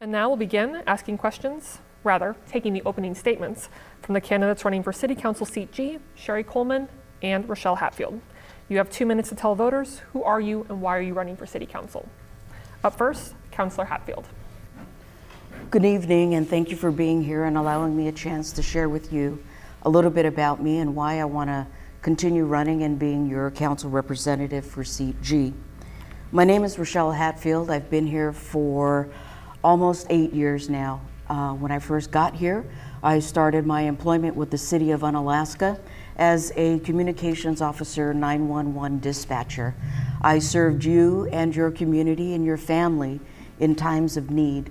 And now we'll begin asking questions, rather, taking the opening statements from the candidates running for City Council Seat G, Sherry Coleman and Rochelle Hatfield. You have 2 minutes to tell voters who are you and why are you running for City Council. Up first, Councilor Hatfield. Good evening, and thank you for being here and allowing me a chance to share with you a little bit about me and why I want to continue running and being your council representative for Seat G. My name is Rochelle Hatfield. I've been here for almost 8 years now. When I first got here, I started my employment with the City of Unalaska as a communications officer, 911 dispatcher. I served you and your community and your family in times of need.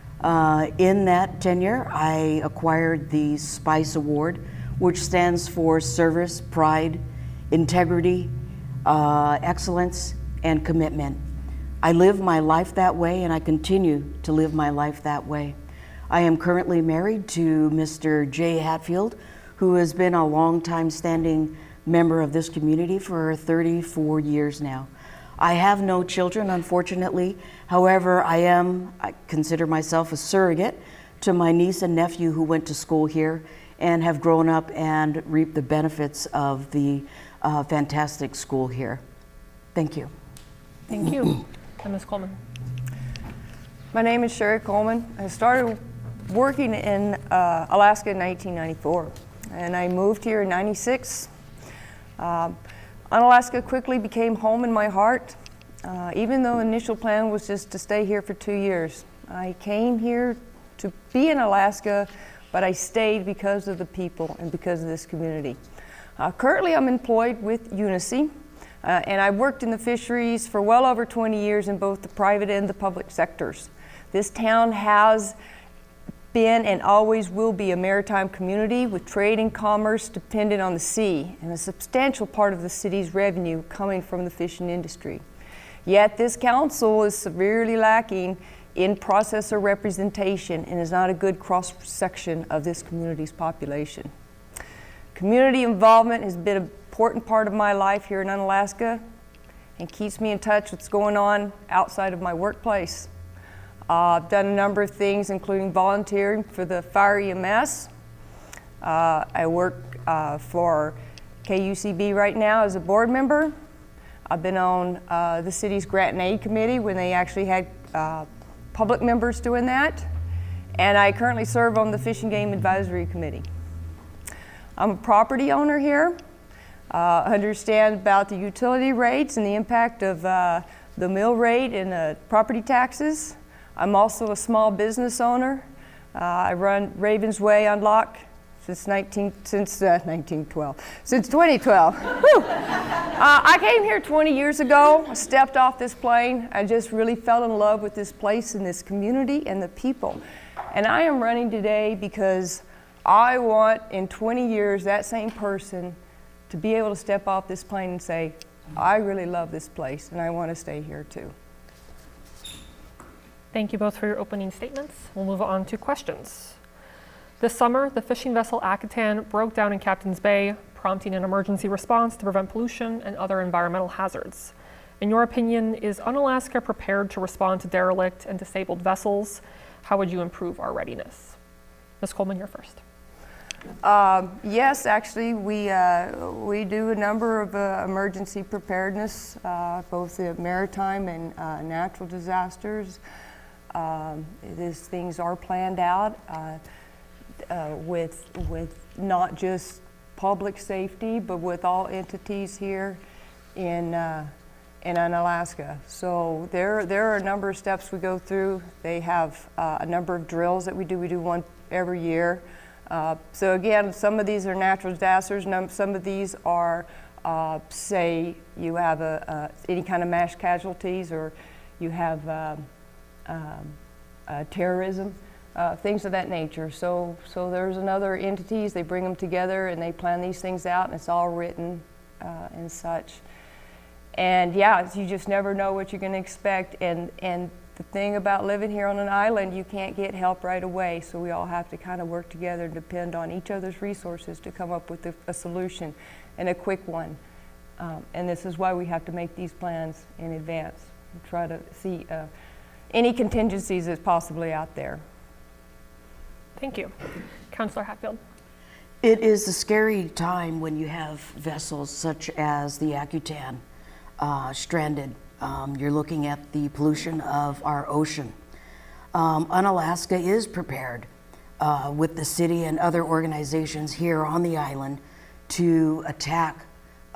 In that tenure, I acquired the SPICE Award, which stands for Service, Pride, Integrity, Excellence, and Commitment. I live my life that way, and I continue to live my life that way. I am currently married to Mr. Jay Hatfield, who has been a long-time standing member of this community for 34 years now. I have no children, unfortunately. However, I consider myself a surrogate to my niece and nephew who went to school here and have grown up and reaped the benefits of the fantastic school here. Thank you. Thank you. And Ms. Coleman. My name is Sherry Coleman. I started working in Alaska in 1994, and I moved here in 96. Unalaska quickly became home in my heart, even though the initial plan was just to stay here for 2 years. I came here to be in Alaska, but I stayed because of the people and because of this community. Currently, I'm employed with UNICE, and I've worked in the fisheries for well over 20 years in both the private and the public sectors. This town has been and always will be a maritime community with trade and commerce dependent on the sea, and a substantial part of the city's revenue coming from the fishing industry. Yet this council is severely lacking in processor representation and is not a good cross-section of this community's population. Community involvement has been an important part of my life here in Unalaska and keeps me in touch with what's going on outside of my workplace. I've done a number of things, including volunteering for the Fire EMS. I work for KUCB right now as a board member. I've been on the city's Grant and Aid Committee when they actually had public members doing that. And I currently serve on the Fish and Game Advisory Committee. I'm a property owner here. Understand about the utility rates and the impact of the mill rate and property taxes. I'm also a small business owner. I run Ravens Way Unlock since 2012. I came here 20 years ago. I stepped off this plane. I just really fell in love with this place and this community and the people. And I am running today because I want in 20 years that same person to be able to step off this plane and say, I really love this place and I want to stay here too. Thank you both for your opening statements. We'll move on to questions. This summer, the fishing vessel Akitan broke down in Captain's Bay, prompting an emergency response to prevent pollution and other environmental hazards. In your opinion, is Unalaska prepared to respond to derelict and disabled vessels? How would you improve our readiness? Ms. Coleman, you're first. Yes, actually, we do a number of emergency preparedness, both the maritime and natural disasters. These things are planned out with not just public safety, but with all entities here in Unalaska. So there are a number of steps we go through. They have a number of drills that we do. We do one every year. So again, some of these are natural disasters. Some of these are, say, you have any kind of mass casualties, or you have terrorism, things of that nature. So there's another entities. They bring them together and they plan these things out, and it's all written and such. And yeah, you just never know what you're going to expect. And the thing about living here on an island, you can't get help right away, so we all have to kind of work together and depend on each other's resources to come up with a solution, and a quick one. And this is why we have to make these plans in advance and try to see any contingencies that's possibly out there. Thank you. Councillor Hatfield. It is a scary time when you have vessels such as the Akutan stranded. You're looking at the pollution of our ocean. Unalaska is prepared with the city and other organizations here on the island to attack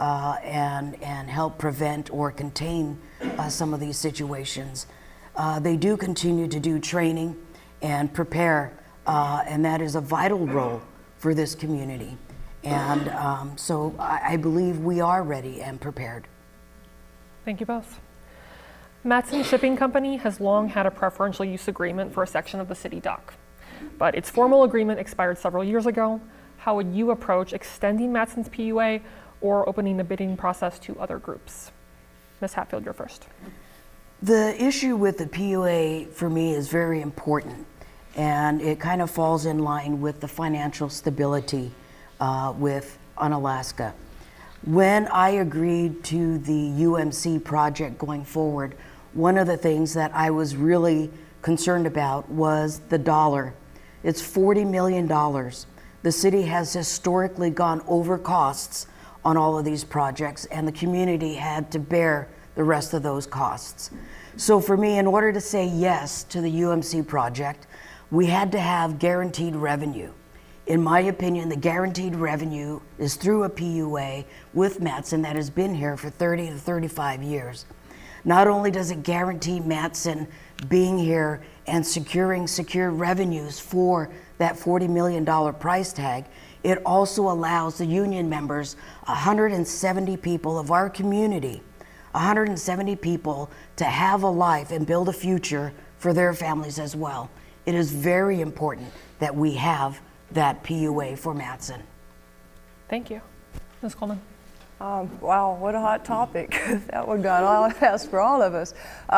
and help prevent or contain some of these situations. They do continue to do training and prepare, and that is a vital role for this community. And so I believe we are ready and prepared. Thank you both. Matson Shipping Company has long had a preferential use agreement for a section of the city dock, but its formal agreement expired several years ago. How would you approach extending Matson's PUA or opening the bidding process to other groups? Ms. Hatfield, you're first. The issue with the PUA for me is very important, and it kind of falls in line with the financial stability with Unalaska. When I agreed to the UMC project going forward, one of the things that I was really concerned about was the dollar. It's $40 million. The city has historically gone over costs on all of these projects, and the community had to bear the rest of those costs. So for me, in order to say yes to the UMC project, we had to have guaranteed revenue. In my opinion, the guaranteed revenue is through a PUA with Matson that has been here for 30 to 35 years. Not only does it guarantee Matson being here and securing secure revenues for that $40 million price tag, it also allows the union members, 170 people of our community, 170 people to have a life and build a future for their families as well. It is very important that we have that PUA for Matson. Thank you. Ms. Coleman. Wow, what a hot topic. That one got all fast for all of us.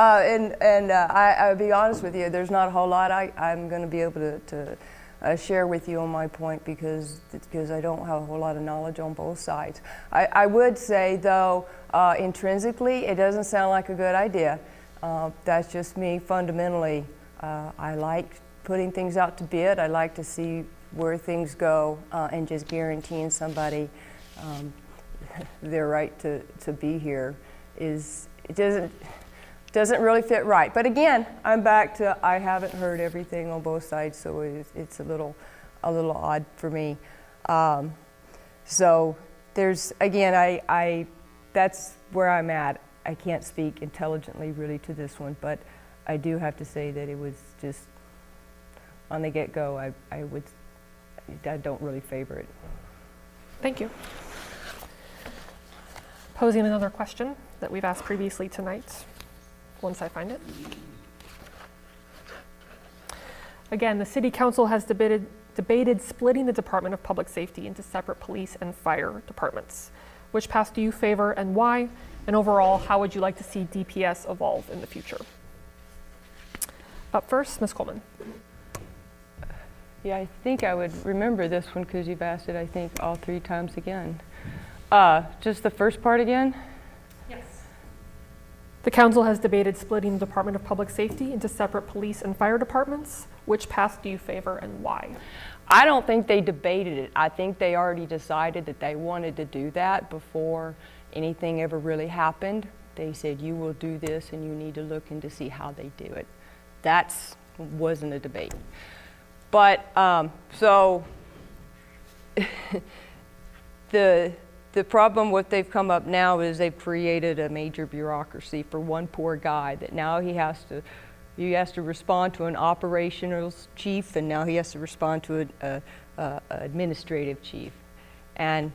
I'll be honest with you, there's not a whole lot I'm going to be able to share with you on my point because I don't have a whole lot of knowledge on both sides. I would say, though, intrinsically, it doesn't sound like a good idea. That's just me fundamentally. I like putting things out to bid. I like to see where things go and just guaranteeing somebody their right to be here doesn't really fit right. But again, I'm back to I haven't heard everything on both sides, so it's a little odd for me. So there's again, I that's where I'm at. I can't speak intelligently really to this one, but I do have to say that it was just on the get-go. I don't really favor it. Thank you. Posing another question that we've asked previously tonight, once I find it. Again, the City Council has debated splitting the Department of Public Safety into separate police and fire departments. Which path do you favor and why? And overall, how would you like to see DPS evolve in the future? Up first, Ms. Coleman. Yeah, I think I would remember this one because you've asked it, I think, all 3 times again. Just the first part again? Yes. The council has debated splitting the Department of Public Safety into separate police and fire departments. Which path do you favor and why? I don't think they debated it. I think they already decided that they wanted to do that before anything ever really happened. They said, you will do this and you need to look into see how they do it. That wasn't a debate. But so the problem what they've come up now is they've created a major bureaucracy for one poor guy that now he has to respond to an operations chief, and now he has to respond to an administrative chief. And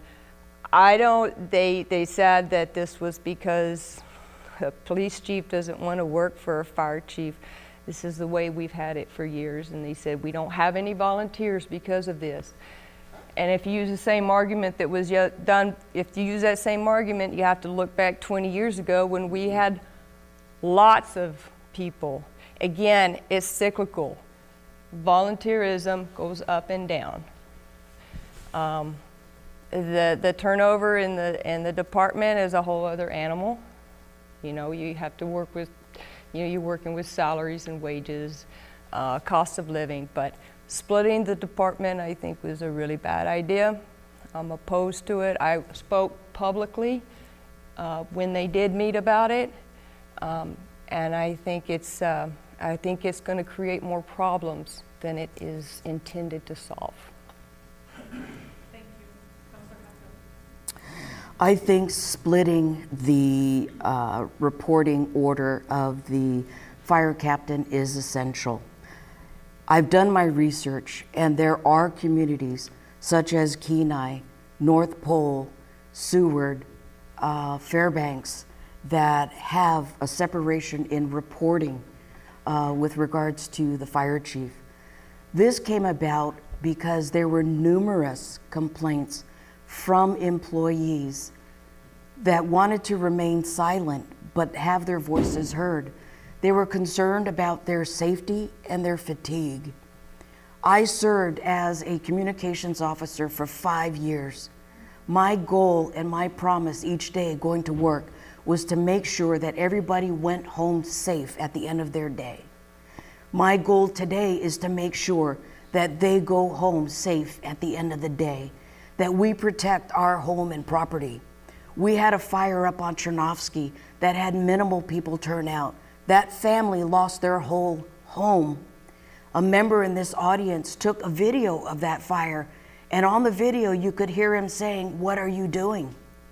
they said that this was because a police chief doesn't want to work for a fire chief. This is the way we've had it for years, and they said we don't have any volunteers because of this. And if you use the same argument that was done, if you use that same argument, you have to look back 20 years ago when we had lots of people. Again, it's cyclical. Volunteerism goes up and down. The turnover in the department is a whole other animal. You know, you have to work with You know, you're working with salaries and wages, cost of living, but splitting the department, I think, was a really bad idea. I'm opposed to it. I spoke publicly when they did meet about it, and I think it's going to create more problems than it is intended to solve. Thank you. Councilor Castro. I think splitting the reporting order of the fire captain is essential. I've done my research, and there are communities such as Kenai, North Pole, Seward, Fairbanks, that have a separation in reporting with regards to the fire chief. This came about because there were numerous complaints from employees that wanted to remain silent but have their voices heard. They were concerned about their safety and their fatigue. I served as a communications officer for 5 years. My goal and my promise each day going to work was to make sure that everybody went home safe at the end of their day. My goal today is to make sure that they go home safe at the end of the day, that we protect our home and property. We had a fire up on Chernovsky that had minimal people turn out. That family lost their whole home. A member in this audience took a video of that fire, and on the video you could hear him saying, "What are you doing?"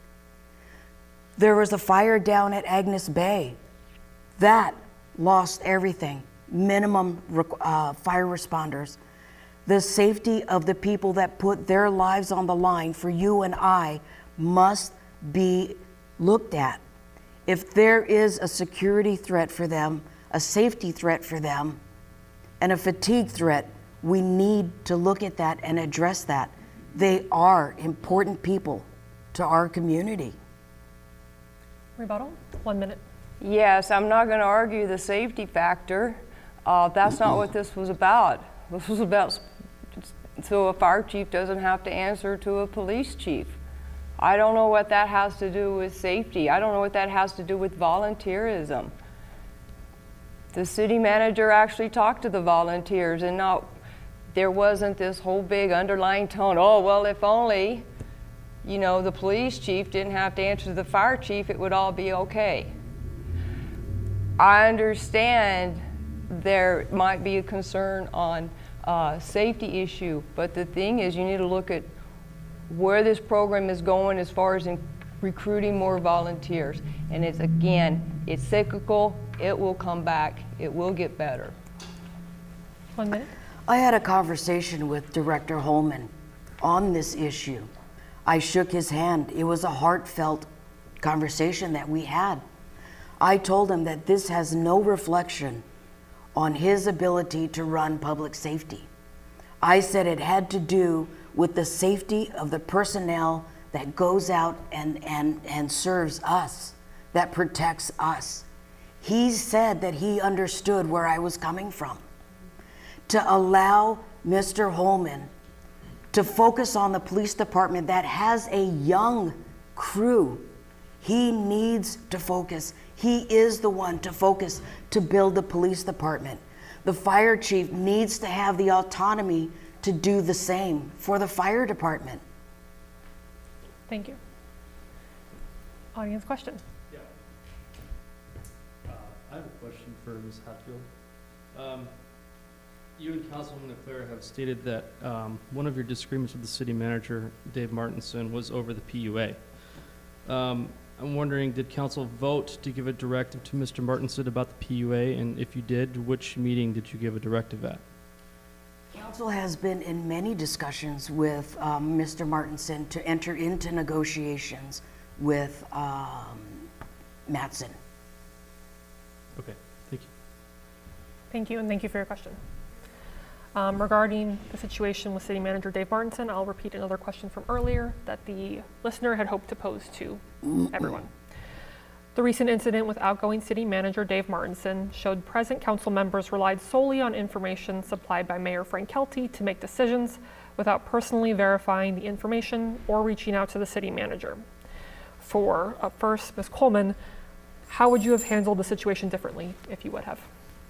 There was a fire down at Agnes Bay. That lost everything. Minimum fire responders. The safety of the people that put their lives on the line for you and I must be looked at. If there is a security threat for them, a safety threat for them, and a fatigue threat, we need to look at that and address that. They are important people to our community. Rebuttal, 1 minute. Yes, I'm not going to argue the safety factor. That's not what this was about. This was about so a fire chief doesn't have to answer to a police chief. I don't know what that has to do with safety. I don't know what that has to do with volunteerism. The city manager actually talked to the volunteers, and there wasn't this whole big underlying tone, oh, well, if only, you know, the police chief didn't have to answer to the fire chief, it would all be okay. I understand there might be a concern on safety issue, but the thing is, you need to look at where this program is going as far as in recruiting more volunteers. And it's, again, it's cyclical, it will come back, it will get better. 1 minute. I had a conversation with Director Holman on this issue. I shook his hand. It was a heartfelt conversation that we had. I told him that this has no reflection on his ability to run public safety. I said it had to do with the safety of the personnel that goes out and serves us, that protects us. He said that he understood where I was coming from. To allow Mr. Holman to focus on the police department that has a young crew, he needs to focus. He is the one to focus to build the police department. The fire chief needs to have the autonomy to do the same for the fire department. Thank you. Audience question. Yeah. I have a question for Ms. Hatfield. You and Councilwoman Leclerc have stated that one of your disagreements with the city manager, Dave Martinson, was over the PUA. I'm wondering, did council vote to give a directive to Mr. Martinson about the PUA? And if you did, which meeting did you give a directive at? Council has been in many discussions with Mr. Martinson to enter into negotiations with Mattson. Okay, thank you. Thank you, and thank you for your question. Regarding the situation with City Manager Dave Martinson, I'll repeat another question from earlier that the listener had hoped to pose to everyone. The recent incident with outgoing City Manager Dave Martinson showed present council members relied solely on information supplied by Mayor Frank Kelty to make decisions without personally verifying the information or reaching out to the City Manager. First, Ms. Coleman, How would you have handled the situation differently if you would have?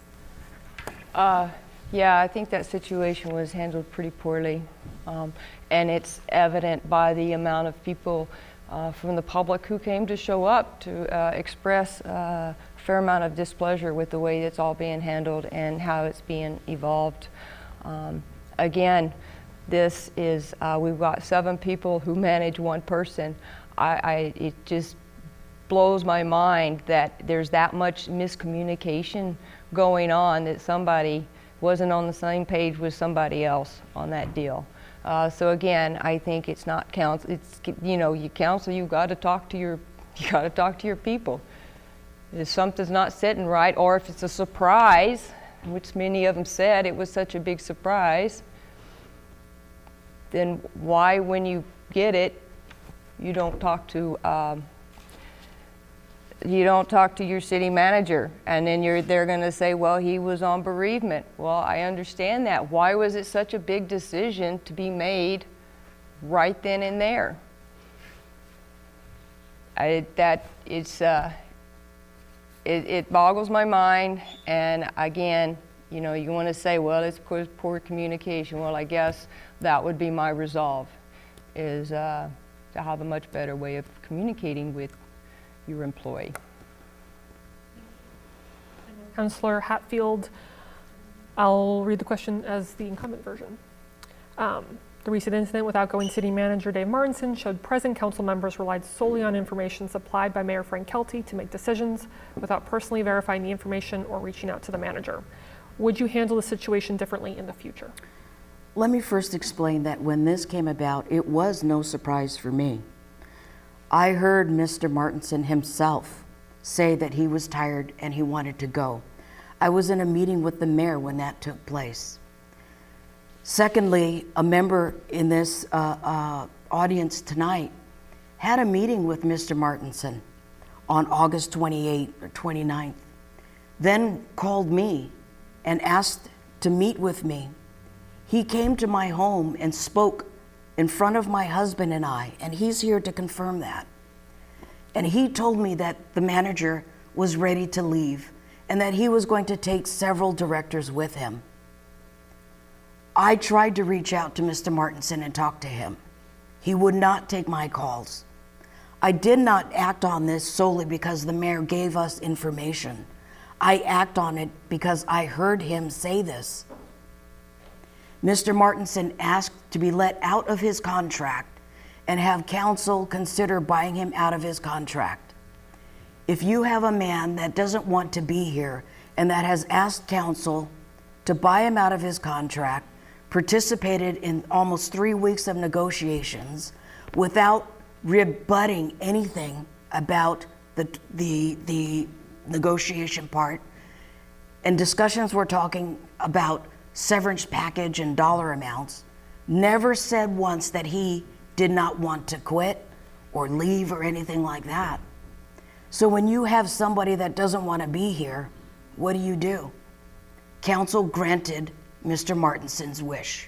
Yeah, I think that situation was handled pretty poorly. And it's evident by the amount of people from the public who came to show up to express a fair amount of displeasure with the way it's all being handled and how it's being evolved. Again, this is, we've got 7 people who manage 1 person. It just blows my mind that there's that much miscommunication going on, that somebody wasn't on the same page with somebody else on that deal. So again, I think it's not counsel. It's, you know, you counsel. You've got to talk to your people. If something's not sitting right, or if it's a surprise, which many of them said it was such a big surprise, then why, when you get it, you don't talk to your city manager, and then they're going to say, well, he was on bereavement. Well, I understand that. Why was it such a big decision to be made right then and there? It boggles my mind. And again, you know, you want to say, well, it's poor communication. Well, I guess that would be my resolve, is to have a much better way of communicating with your employee. Councillor Hatfield, I'll read the question as the incumbent version. The recent incident with outgoing city manager Dave Martinson showed present council members relied solely on information supplied by Mayor Frank Kelty to make decisions without personally verifying the information or reaching out to the manager. Would you handle the situation differently in the future? Let me first explain that when this came about, it was no surprise for me. I heard Mr. Martinson himself say that he was tired and he wanted to go. I was in a meeting with the mayor when that took place. Secondly, a member in this audience tonight had a meeting with Mr. Martinson on August 28th or 29th, then called me and asked to meet with me. He came to my home and spoke in front of my husband and I, and he's here to confirm that. And he told me that the manager was ready to leave and that he was going to take several directors with him. I tried to reach out to Mr. Martinson and talk to him. He would not take my calls. I did not act on this solely because the mayor gave us information. I act on it because I heard him say this. Mr. Martinson asked to be let out of his contract and have council consider buying him out of his contract. If you have a man that doesn't want to be here and that has asked council to buy him out of his contract, participated in almost 3 weeks of negotiations without rebutting anything about the negotiation part, and discussions were talking about severance package and dollar amounts, never said once that he did not want to quit or leave or anything like that. So when you have somebody that doesn't want to be here, what do? Council granted Mr. Martinson's wish.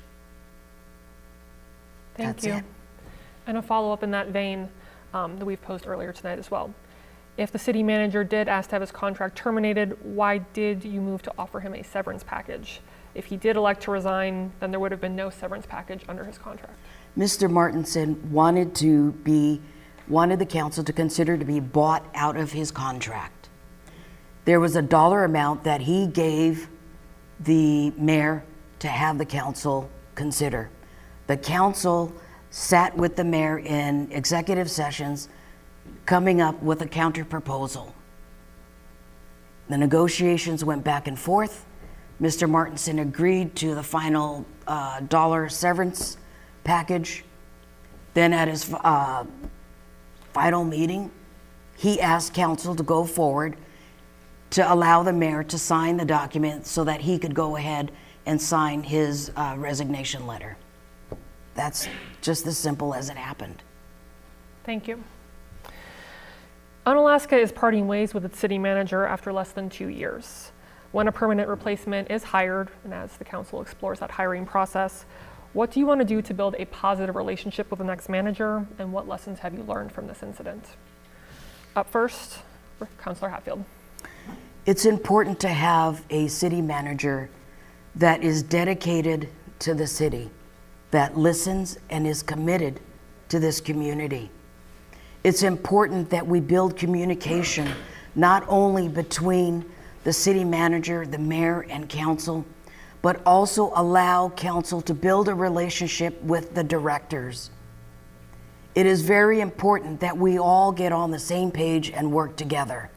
Thank That's you. it. And a follow-up in that vein that we've posed earlier tonight as well. If the city manager did ask to have his contract terminated, why did you move to offer him a severance package? If he did elect to resign, then there would have been no severance package under his contract. Mr. Martinson wanted the council to consider to be bought out of his contract. There was a dollar amount that he gave the mayor to have the council consider. The council sat with the mayor in executive sessions, coming up with a counter proposal. The negotiations went back and forth. Mr. Martinson agreed to the final dollar severance package. Then at his final meeting, he asked council to go forward to allow the mayor to sign the document so that he could go ahead and sign his resignation letter. That's just as simple as it happened. Thank you. Unalaska is parting ways with its city manager after less than 2 years. When a permanent replacement is hired, and as the council explores that hiring process, what do you want to do to build a positive relationship with the next manager, and what lessons have you learned from this incident? Up first, Councilor Hatfield. It's important to have a city manager that is dedicated to the city, that listens and is committed to this community. It's important that we build communication not only between the city manager, the mayor, and council, but also allow council to build a relationship with the directors. It is very important that we all get on the same page and work together.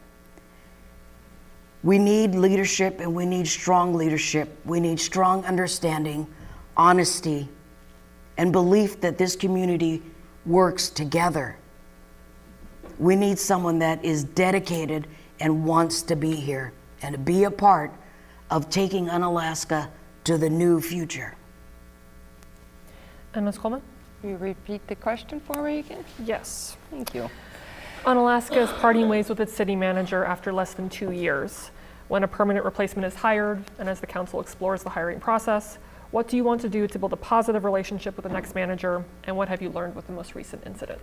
We need leadership, and we need strong leadership. We need strong understanding, honesty, and belief that this community works together. We need someone that is dedicated and wants to be here and to be a part of taking Unalaska to the new future. And Ms. Coleman? Will you repeat the question for me again? Yes. Thank you. Unalaska is parting ways with its city manager after less than 2 years. When a permanent replacement is hired, and as the council explores the hiring process, what do you want to do to build a positive relationship with the next manager, and what have you learned with the most recent incident?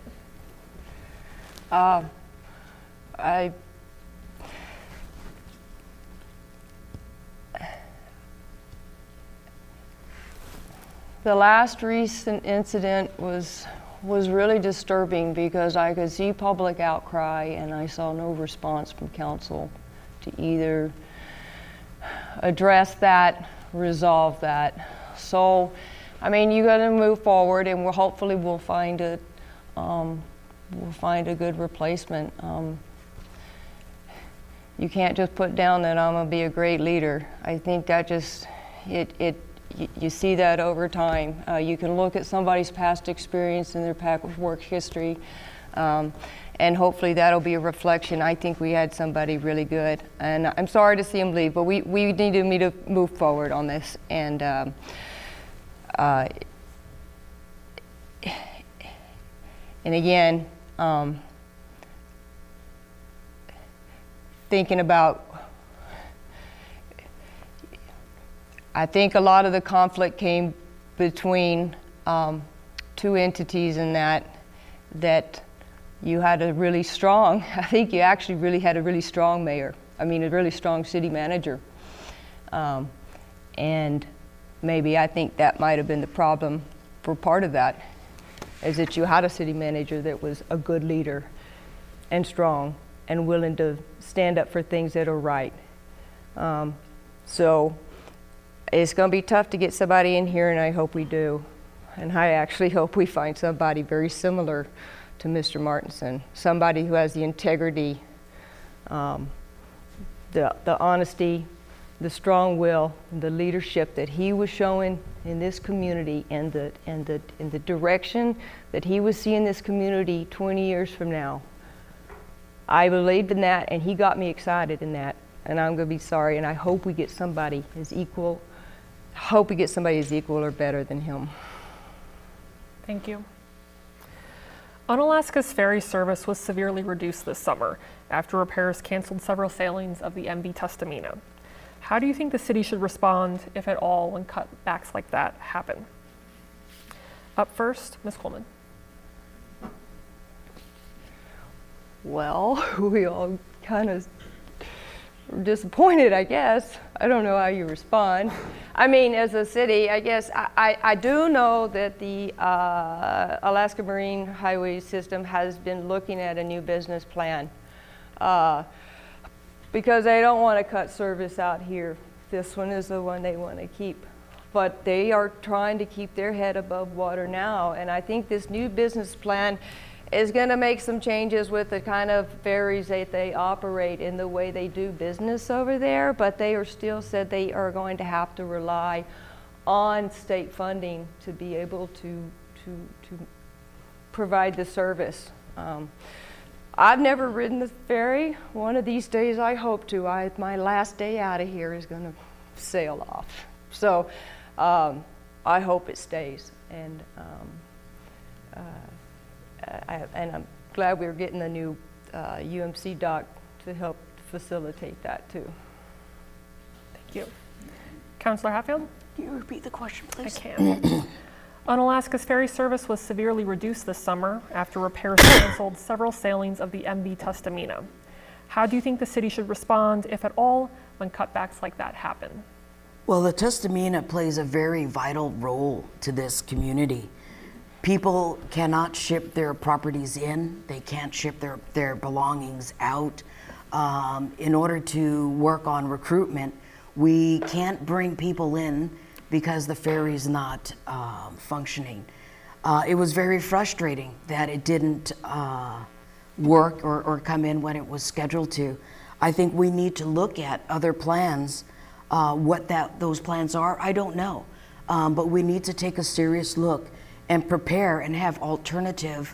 The last recent incident was really disturbing because I could see public outcry and I saw no response from council to either address that, resolve that. So, I mean, you got to move forward, and hopefully we'll find a good replacement. You can't just put down that I'm gonna be a great leader. I think that just you see that over time. You can look at somebody's past experience and their past work history, and hopefully that'll be a reflection. I think we had somebody really good, and I'm sorry to see him leave, but we needed me to move forward on this. And again, thinking about, I think a lot of the conflict came between two entities in that you had a really strong, I think you actually really had a really strong mayor. I mean, a really strong city manager. And maybe I think that might have been the problem for part of that, is that you had a city manager that was a good leader and strong and willing to stand up for things that are right. So it's going to be tough to get somebody in here, and I hope we do. And I actually hope we find somebody very similar to Mr. Martinson, somebody who has the integrity, the honesty, the strong will, the leadership that he was showing in this community, and the direction that he was seeing this community 20 years from now. I believed in that, and he got me excited in that. And I'm going to be sorry, and I hope we get somebody as equal. Hope we get somebody as equal or better than him. Thank you. Unalaska's ferry service was severely reduced this summer after repairs canceled several sailings of the MV Tustumena. How do you think the city should respond, if at all, when cutbacks like that happen? Up first, Ms. Coleman. Well, we all kind of were disappointed, I guess. I don't know how you respond. I mean, as a city, I guess I do know that the Alaska Marine Highway System has been looking at a new business plan because they don't want to cut service out here. This one is the one they want to keep. But they are trying to keep their head above water now, and I think this new business plan is going to make some changes with the kind of ferries that they operate in the way they do business over there, but they are still said they are going to have to rely on state funding to be able to provide the service. I've never ridden the ferry. One of these days I hope to. My last day out of here is going to sail off. So I hope it stays. And I'm glad we're getting a new UMC dock to help facilitate that too. Thank you. Councilor Hatfield? Can you repeat the question, please? I can. Unalaska's ferry service was severely reduced this summer after repairs canceled several sailings of the MV Tustumena. How do you think the city should respond, if at all, when cutbacks like that happen? Well, the Tustamina plays a very vital role to this community. People cannot ship their properties in, they can't ship their belongings out. In order to work on recruitment, we can't bring people in because the ferry's not functioning. It was very frustrating that it didn't work or come in when it was scheduled to. I think we need to look at other plans. What those plans are, I don't know. But we need to take a serious look and prepare and have alternative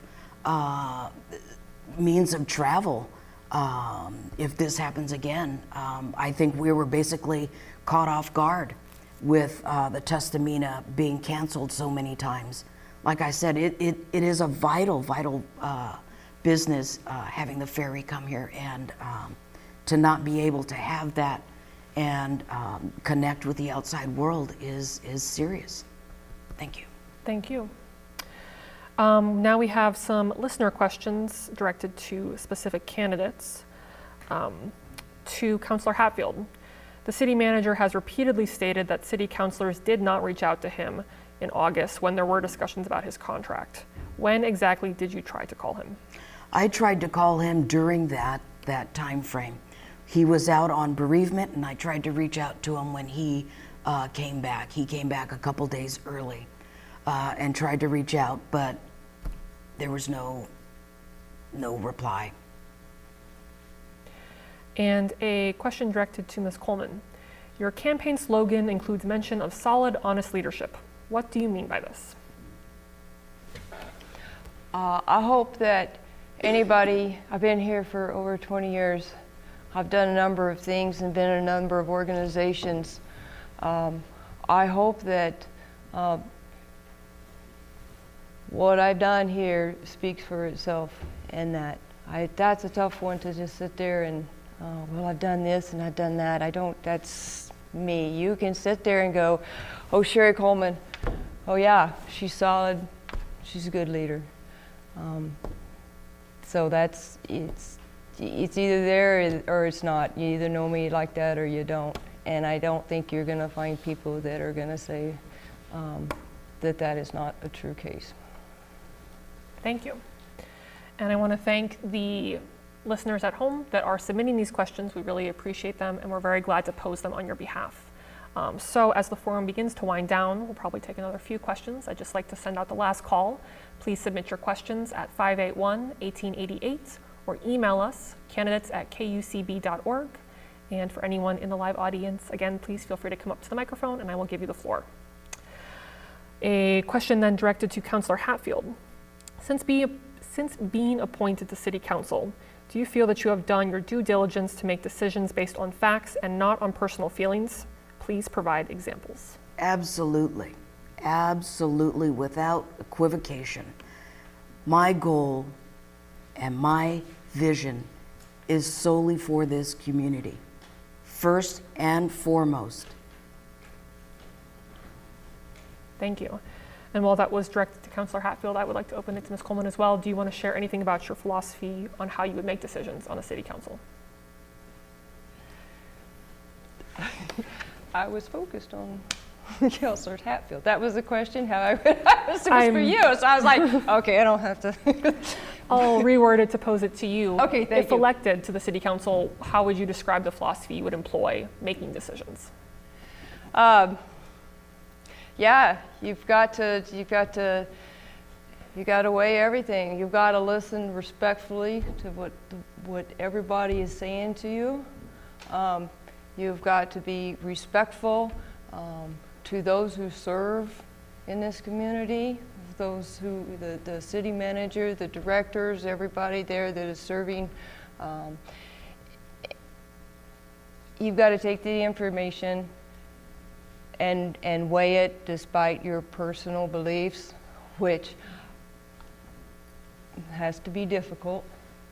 means of travel if this happens again. I think we were basically caught off guard with the Tustamina being canceled so many times. Like I said, it is a vital business having the ferry come here, and to not be able to have that and connect with the outside world is serious. Thank you. Thank you. Now we have some listener questions directed to specific candidates. To Councillor Hatfield. The city manager has repeatedly stated that city councilors did not reach out to him in August when there were discussions about his contract. When exactly did you try to call him? I tried to call him during that time frame. He was out on bereavement, and I tried to reach out to him when he came back. He came back a couple days early and tried to reach out, but there was no reply. And a question directed to Ms. Coleman. Your campaign slogan includes mention of solid, honest leadership. What do you mean by this? I hope that anybody, I've been here for over 20 years. I've done a number of things and been in a number of organizations. I hope that what I've done here speaks for itself, and that's a tough one to just sit there and, well, I've done this and I've done that. That's me. You can sit there and go, oh, Sherry Coleman, oh yeah, she's solid, she's a good leader. So it's either there or it's not. You either know me like that or you don't. And I don't think you're going to find people that are going to say that is not a true case. Thank you. And I want to thank the listeners at home that are submitting these questions. We really appreciate them, and we're very glad to pose them on your behalf. So as the forum begins to wind down, we'll probably take another few questions. I'd just like to send out the last call. Please submit your questions at 581-1888 or email us, candidates@kucb.org. And for anyone in the live audience, again, please feel free to come up to the microphone and I will give you the floor. A question then directed to Councillor Hatfield. Since being appointed to City Council, do you feel that you have done your due diligence to make decisions based on facts and not on personal feelings? Please provide examples. Absolutely. Absolutely, without equivocation. My goal and my vision is solely for this community, first and foremost. Thank you. And while that was directed to Councillor Hatfield, I would like to open it to Ms. Coleman as well. Do you want to share anything about your philosophy on how you would make decisions on a city council? I was focused on Councillor Hatfield. That was the question, how I was for you. So I was like, okay, I don't have to. I'll reword it to pose it to you. Okay, thank you. If elected to the city council, how would you describe the philosophy you would employ making decisions? Yeah, you've got to weigh everything. You've got to listen respectfully to what everybody is saying to you. You've got to be respectful to those who serve in this community, those who, the city manager, the directors, everybody there that is serving. You've got to take the information and weigh it despite your personal beliefs, which has to be difficult,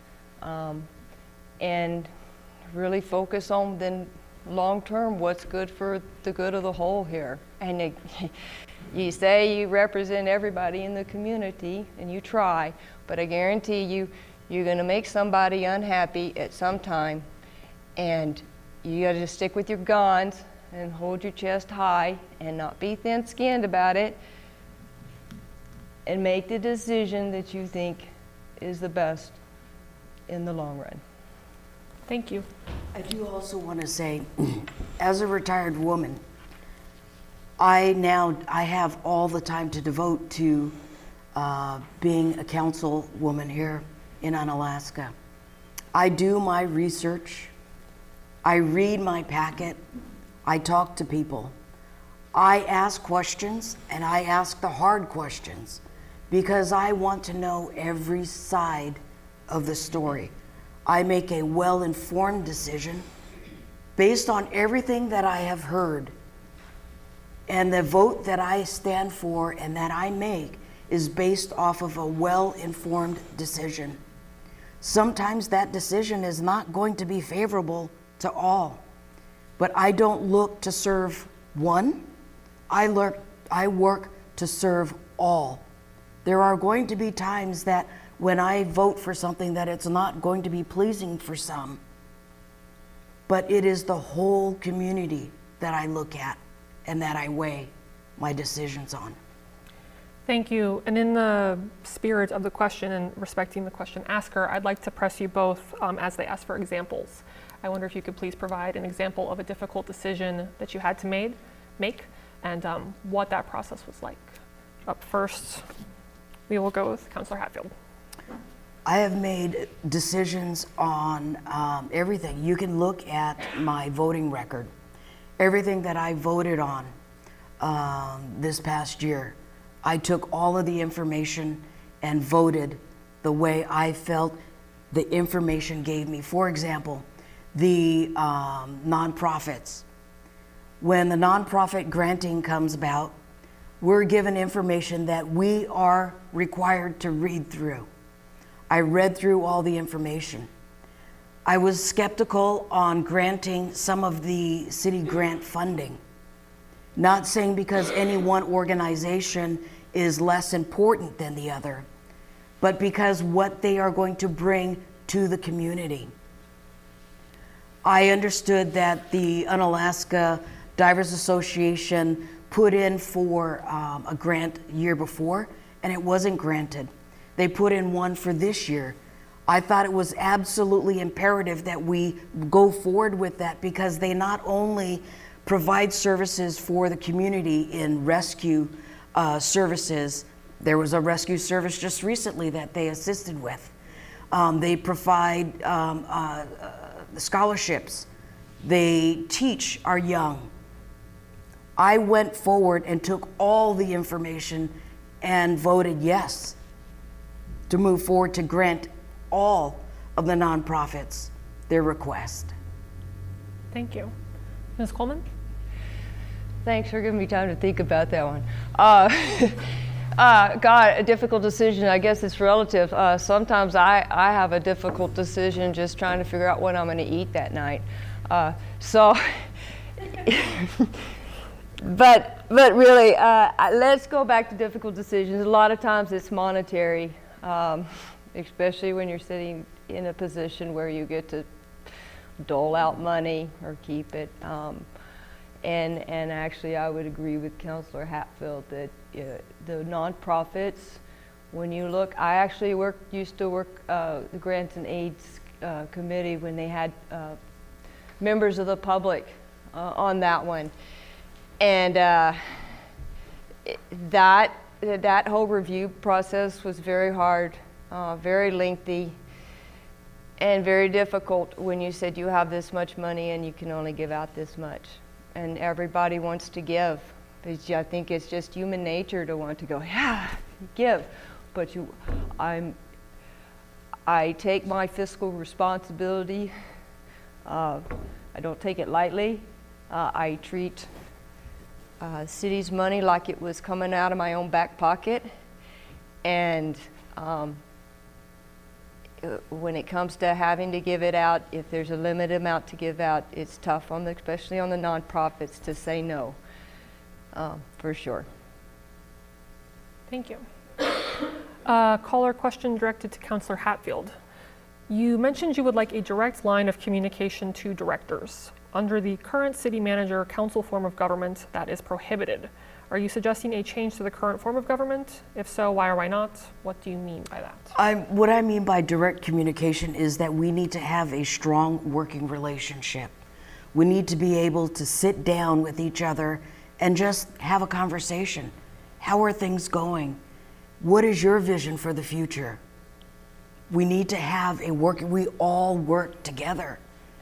and really focus on then long-term what's good for the good of the whole here. And you say you represent everybody in the community, and you try, but I guarantee you, You're going to make somebody unhappy at some time, and you got to just stick with your guns and hold your chest high and not be thin-skinned about it, and make the decision that you think is the best in the long run. Thank you. I do also want to say, as a retired woman, I have all the time to devote to being a councilwoman here in Unalaska. I do my research, I read my packet, I talk to people. I ask questions, and I ask the hard questions because I want to know every side of the story. I make a well-informed decision based on everything that I have heard. And the vote that I stand for and that I make is based off of a well-informed decision. Sometimes that decision is not going to be favorable to all, but I don't look to serve one. I work to serve all. There are going to be times that when I vote for something that it's not going to be pleasing for some, but it is the whole community that I look at and that I weigh my decisions on. Thank you. And in the spirit of the question and respecting the question asker, I'd like to press you both as they ask for examples. I wonder if you could please provide an example of a difficult decision that you had to make and what that process was like. Up first, we will go with Councilor Hatfield. I have made decisions on everything. You can look at my voting record. Everything that I voted on this past year, I took all of the information and voted the way I felt the information gave me. For example, the nonprofits. When the nonprofit granting comes about, we're given information that we are required to read through. I read through all the information. I was skeptical on granting some of the city grant funding. Not saying because any one organization is less important than the other, but because what they are going to bring to the community. I understood that the Unalaska Divers Association put in for a grant year before, and it wasn't granted. They put in one for this year. I thought it was absolutely imperative that we go forward with that because they not only provide services for the community in rescue services. There was a rescue service just recently that they assisted with. They provide scholarships. They teach our young. I went forward and took all the information and voted yes to move forward to grant all of the nonprofits their request. Thank you. Ms. Coleman? Thanks for giving me time to think about that one. God, a difficult decision. I guess it's relative. Sometimes I have a difficult decision just trying to figure out what I'm going to eat that night. But really, let's go back to difficult decisions. A lot of times it's monetary, especially when you're sitting in a position where you get to dole out money or keep it. And actually, I would agree with Councilor Hatfield that the nonprofits, when you look, I actually used to work the Grants and Aids Committee when they had members of the public on that one. And that whole review process was very hard, very lengthy, and very difficult when you said you have this much money and you can only give out this much. And everybody wants to give. I think it's just human nature to want to go, yeah, give. But I take my fiscal responsibility. I don't take it lightly. I treat city's money like it was coming out of my own back pocket. And when it comes to having to give it out, if there's a limited amount to give out, it's tough, especially on the nonprofits, to say no, for sure. Thank you. Caller question directed to Councilor Hatfield. You mentioned you would like a direct line of communication to directors. Under the current city manager council form of government, that is prohibited. Are you suggesting a change to the current form of government? If so, why or why not? What do you mean by that? What I mean by direct communication is that we need to have a strong working relationship. We need to be able to sit down with each other and just have a conversation. How are things going? What is your vision for the future? We need to have we all work together.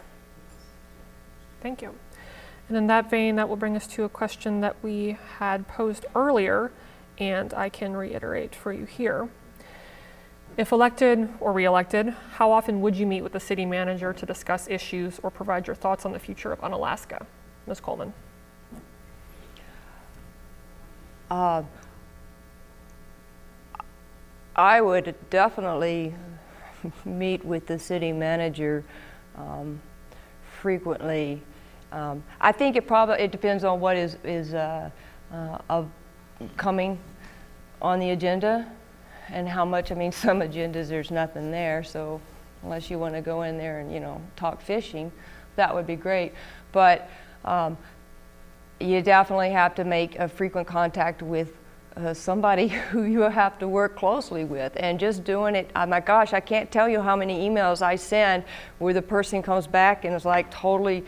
Thank you. And in that vein, that will bring us to a question that we had posed earlier, and I can reiterate for you here. If elected or re-elected, how often would you meet with the city manager to discuss issues or provide your thoughts on the future of Unalaska? Ms. Coleman. I would definitely meet with the city manager frequently. I think it depends on what is coming on the agenda and how much. I mean, some agendas there's nothing there, so unless you want to go in there and talk fishing, that would be great. But you definitely have to make a frequent contact with somebody who you have to work closely with, and just doing it. Oh my gosh, I can't tell you how many emails I send where the person comes back and is like totally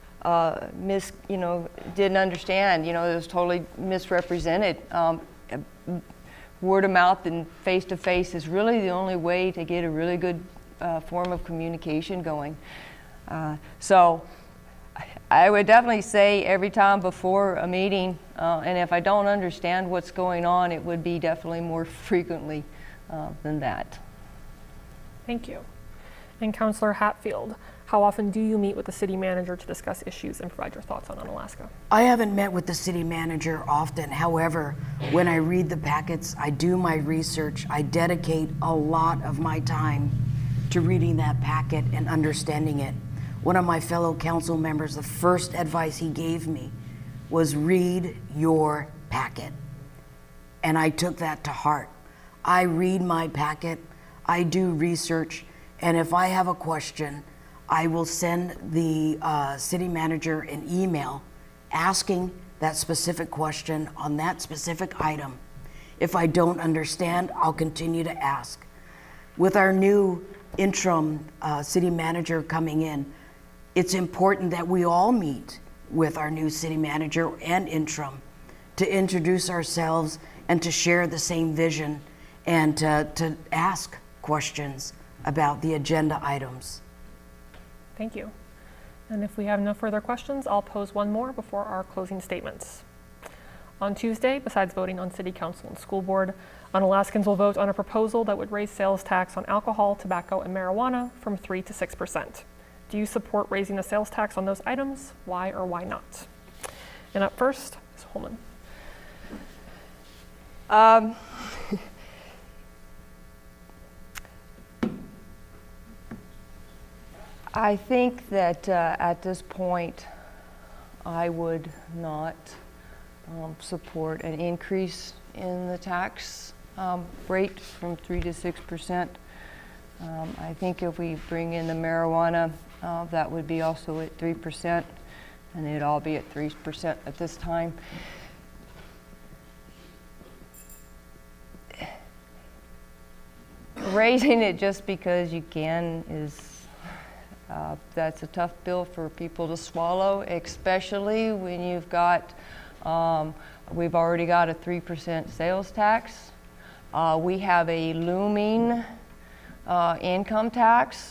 didn't understand. It was totally misrepresented. Word of mouth and face to face is really the only way to get a really good form of communication going. So I would definitely say every time before a meeting, and if I don't understand what's going on, it would be definitely more frequently than that. Thank you. And Councillor Hatfield, how often do you meet with the city manager to discuss issues and provide your thoughts on Unalaska? I haven't met with the city manager often. However, when I read the packets, I do my research. I dedicate a lot of my time to reading that packet and understanding it. One of my fellow council members, the first advice he gave me was read your packet. And I took that to heart. I read my packet, I do research, and if I have a question, I will send the city manager an email asking that specific question on that specific item. If I don't understand, I'll continue to ask. With our new interim city manager coming in, it's important that we all meet with our new city manager and interim to introduce ourselves and to share the same vision and to ask questions about the agenda items. Thank you. And if we have no further questions, I'll pose one more before our closing statements. On Tuesday, besides voting on City Council and School Board, Unalaskans will vote on a proposal that would raise sales tax on alcohol, tobacco, and marijuana from 3% to 6%. Do you support raising the sales tax on those items? Why or why not? And up first, Ms. Holman. I think that at this point, I would not support an increase in the tax rate from 3% to 6%. I think if we bring in the marijuana, that would be also at 3%, and it'd all be at 3% at this time. Raising it just because you can is that's a tough pill for people to swallow, especially when you've got, we've already got a 3% sales tax. We have a looming income tax.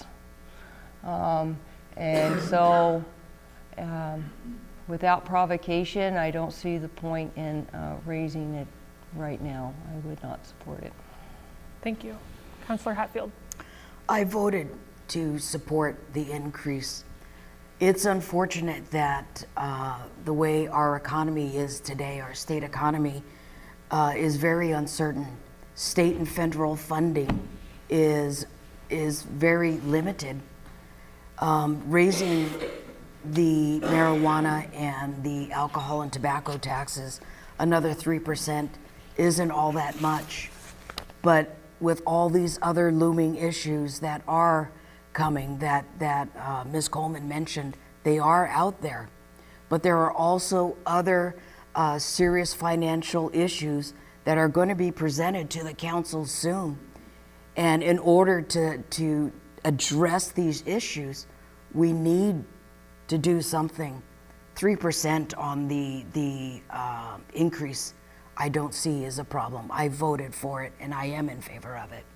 And so without provocation, I don't see the point in raising it right now. I would not support it. Thank you. Councillor Hatfield. I voted to support the increase. It's unfortunate that the way our economy is today, our state economy, is very uncertain. State and federal funding is very limited. Raising the marijuana and the alcohol and tobacco taxes another 3% isn't all that much. But with all these other looming issues that are coming that Ms. Coleman mentioned. They are out there. But there are also other serious financial issues that are going to be presented to the council soon. And in order to address these issues, we need to do something. 3% on the increase, I don't see as a problem. I voted for it, and I am in favor of it.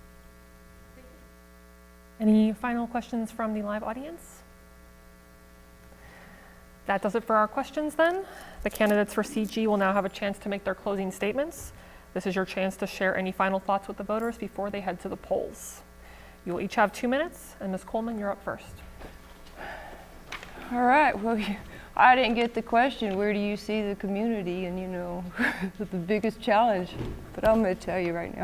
Any final questions from the live audience? That does it for our questions then. The candidates for Seat G will now have a chance to make their closing statements. This is your chance to share any final thoughts with the voters before they head to the polls. You will each have 2 minutes, and Ms. Coleman, you're up first. All right, well, I didn't get the question, where do you see the community and, you know, the biggest challenge? But I'm going to tell you right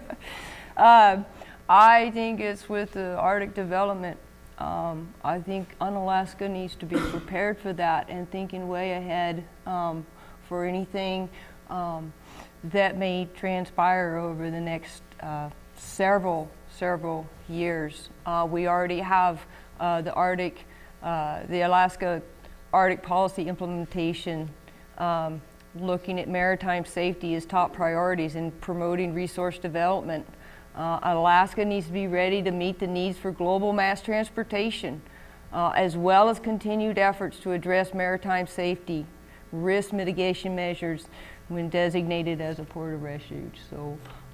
now. I think it's with the Arctic development. I think Unalaska needs to be prepared for that and thinking way ahead for anything that may transpire over the next several years. We already have the Alaska Arctic policy implementation, looking at maritime safety as top priorities and promoting resource development. Alaska needs to be ready to meet the needs for global mass transportation, as well as continued efforts to address maritime safety, risk mitigation measures when designated as a port of refuge. So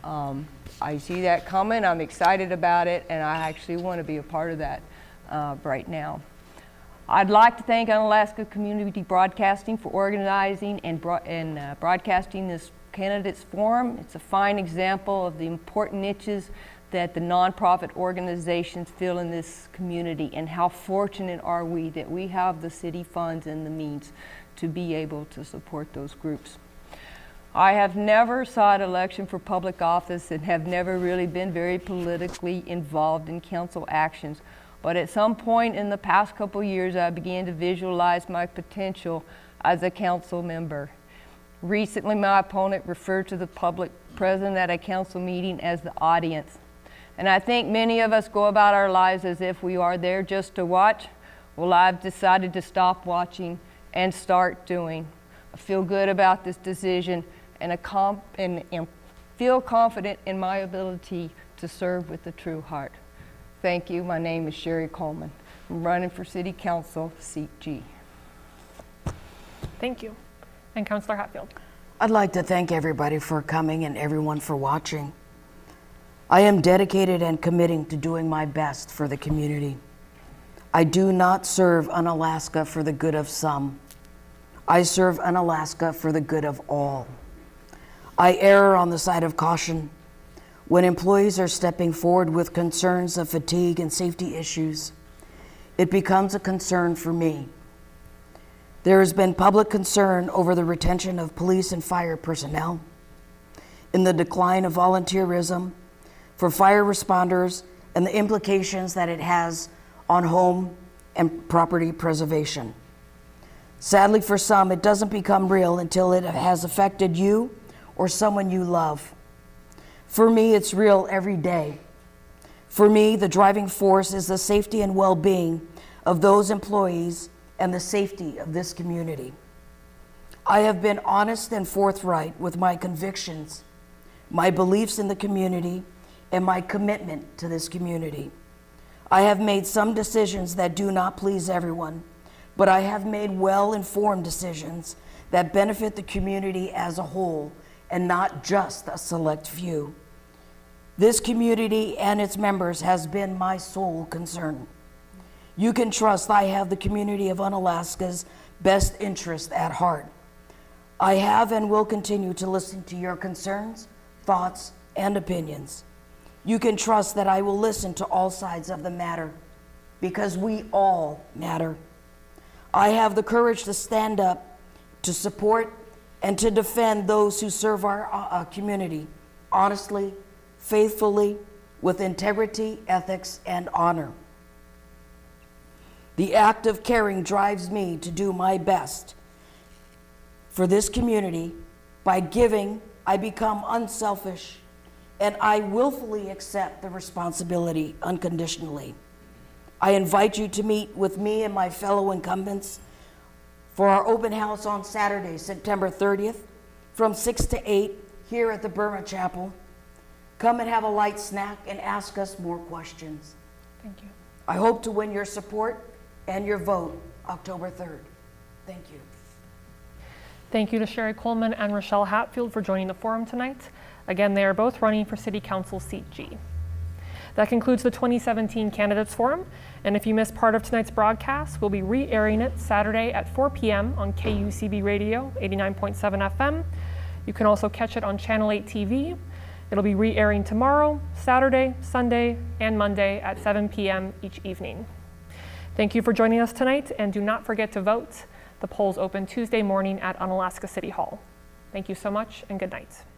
I see that coming, I'm excited about it, and I actually want to be a part of that right now. I'd like to thank Unalaska Community Broadcasting for organizing and broadcasting this Candidates Forum. It's a fine example of the important niches that the nonprofit organizations fill in this community, and how fortunate are we that we have the city funds and the means to be able to support those groups. I have never sought election for public office and have never really been very politically involved in council actions, but at some point in the past couple years I began to visualize my potential as a council member. Recently, my opponent referred to the public present at a council meeting as the audience. And I think many of us go about our lives as if we are there just to watch. Well, I've decided to stop watching and start doing. I feel good about this decision and feel confident in my ability to serve with a true heart. Thank you. My name is Sherry Coleman. I'm running for City Council, Seat G. Thank you. And Councilor Hatfield. I'd like to thank everybody for coming and everyone for watching. I am dedicated and committing to doing my best for the community. I do not serve Unalaska for the good of some. I serve Unalaska for the good of all. I err on the side of caution. When employees are stepping forward with concerns of fatigue and safety issues, it becomes a concern for me. There has been public concern over the retention of police and fire personnel, in the decline of volunteerism for fire responders, and the implications that it has on home and property preservation. Sadly for some, it doesn't become real until it has affected you or someone you love. For me, it's real every day. For me, the driving force is the safety and well-being of those employees and the safety of this community. I have been honest and forthright with my convictions, my beliefs in the community, and my commitment to this community. I have made some decisions that do not please everyone, but I have made well-informed decisions that benefit the community as a whole and not just a select few. This community and its members has been my sole concern. You can trust I have the community of Unalaska's best interest at heart. I have and will continue to listen to your concerns, thoughts, and opinions. You can trust that I will listen to all sides of the matter, because we all matter. I have the courage to stand up, to support, and to defend those who serve our community honestly, faithfully, with integrity, ethics, and honor. The act of caring drives me to do my best for this community. By giving, I become unselfish, and I willfully accept the responsibility unconditionally. I invite you to meet with me and my fellow incumbents for our open house on Saturday, September 30th, from 6 to 8 here at the Burma Chapel. Come and have a light snack and ask us more questions. Thank you. I hope to win your support and your vote October 3rd. Thank you. Thank you to Sherry Coleman and Rochelle Hatfield for joining the forum tonight. Again, they are both running for City Council Seat G. That concludes the 2017 Candidates Forum, and if you missed part of tonight's broadcast, we'll be re-airing it Saturday at 4 p.m. on KUCB Radio 89.7 FM. You can also catch it on Channel 8 TV. It'll be re-airing tomorrow, Saturday, Sunday, and Monday at 7 p.m. each evening. Thank you for joining us tonight, and do not forget to vote. The polls open Tuesday morning at Unalaska City Hall. Thank you so much, and good night.